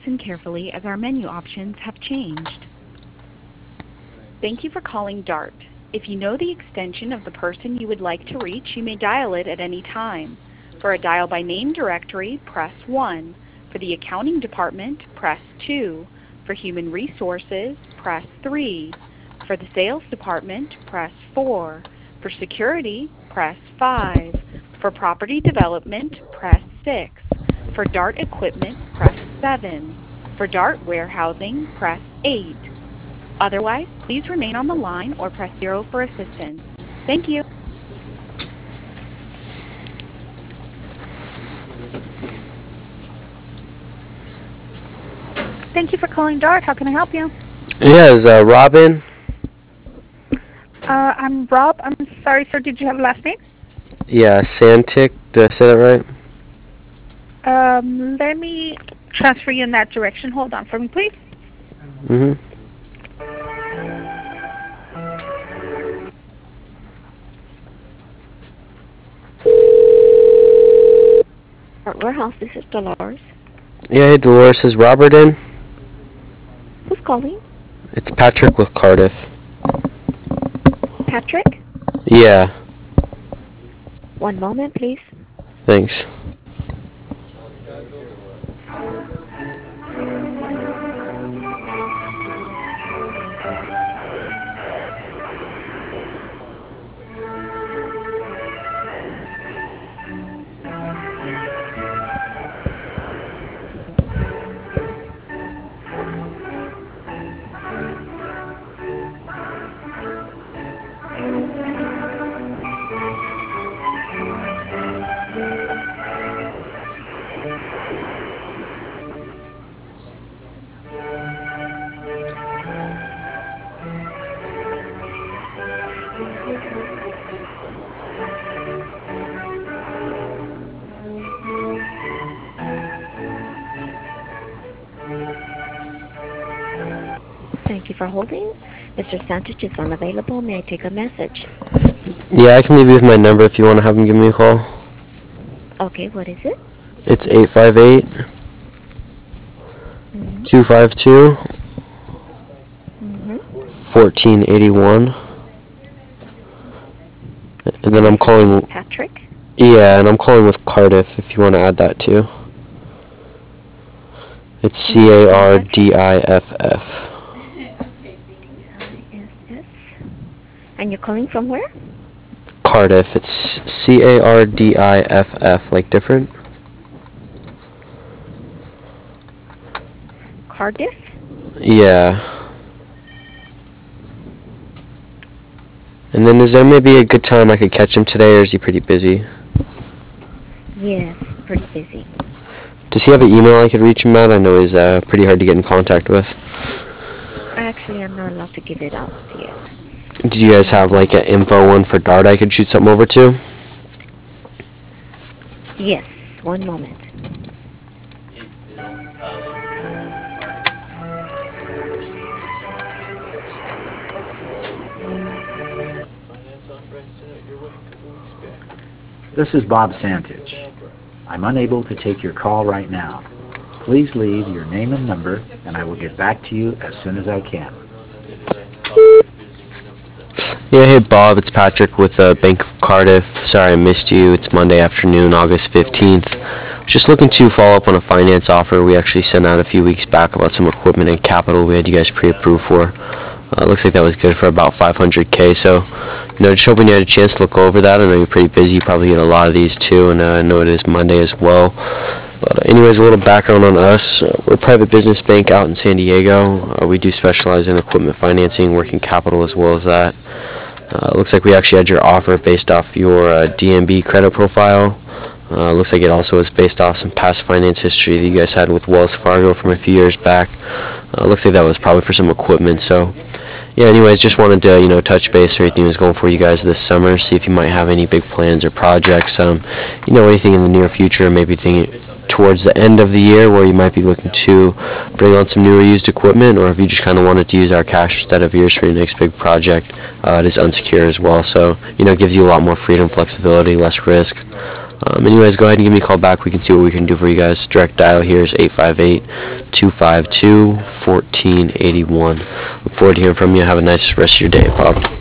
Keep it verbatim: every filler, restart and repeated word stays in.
listen carefully as our menu options have changed. Thank you for calling DART. If you know the extension of the person you would like to reach, you may dial it at any time. For a dial by name directory, press one. For the accounting department, press two. For human resources, press three. For the sales department, press four. For security, press five. For property development, press six. For DART equipment, press seven. For DART warehousing, press eight. Otherwise, please remain on the line or press zero for assistance. Thank you. Thank you for calling DART. How can I help you? Yeah, is uh, Robin? Uh, I'm Rob. I'm sorry, sir. Did you have a last name? Yeah, Santic. Did I say that right? Um, let me transfer you in that direction. Hold on for me, please. Mm-hmm. DART Warehouse, this is Dolores. Yeah, hey Dolores, is Robert in? Who's calling? It's Patrick with Cardiff. Patrick? Yeah, One moment, please. thanks. Thank you for holding. Mister Santich is unavailable. May I take a message? Yeah, I can leave you with my number if you want to have him give me a call. Okay, what is it? It's eight five eight, Mm-hmm. two five two, Mm-hmm. one four eight one. And then I'm calling... Patrick? Yeah, and I'm calling with Cardiff if you want to add that too. It's C A R D I F F. I S S. And you're calling from where? Cardiff. It's C A R D I F F, like different. Cardiff? Yeah. And then is there maybe a good time I could catch him today, or is he pretty busy? Yes, pretty busy. Does he have an email I could reach him at? I know he's uh, pretty hard to get in contact with. Actually, I'm not allowed to give it out yet. Do you guys have like an info one for DART I could shoot something over to? Yes, one moment. This is Bob Santich. I'm unable to take your call right now. Please leave your name and number, and I will get back to you as soon as I can. Yeah, hey Bob, it's Patrick with uh, Bank of Cardiff. Sorry I missed you. It's Monday afternoon, August fifteenth. Just looking to follow up on a finance offer we actually sent out a few weeks back about some equipment and capital we had you guys pre-approved for. Uh, looks like that was good for about five hundred K, so you know, just hoping you had a chance to look over that. I know you're pretty busy, you probably get a lot of these too, and uh, I know it is Monday as well. But uh, anyways, a little background on us. Uh, we're a private business bank out in San Diego. Uh, we do specialize in equipment financing, working capital as well as that. Uh, looks like we actually had your offer based off your uh, D M B credit profile. Uh, looks like it also is based off some past finance history that you guys had with Wells Fargo from a few years back. Uh, looks like that was probably for some equipment, so yeah, anyways, just wanted to, you know, touch base or anything was going for you guys this summer, see if you might have any big plans or projects, um, you know, anything in the near future, maybe thinking towards the end of the year where you might be looking to bring on some newer used equipment, or if you just kind of wanted to use our cash instead of yours for your next big project. Uh, it is unsecured as well, so, you know, it gives you a lot more freedom, flexibility, less risk. Um, anyways, go ahead and give me a call back. We can see what we can do for you guys. Direct dial here is eight five eight, two five two, one four eight one. Look forward to hearing from you. Have a nice rest of your day, Bob.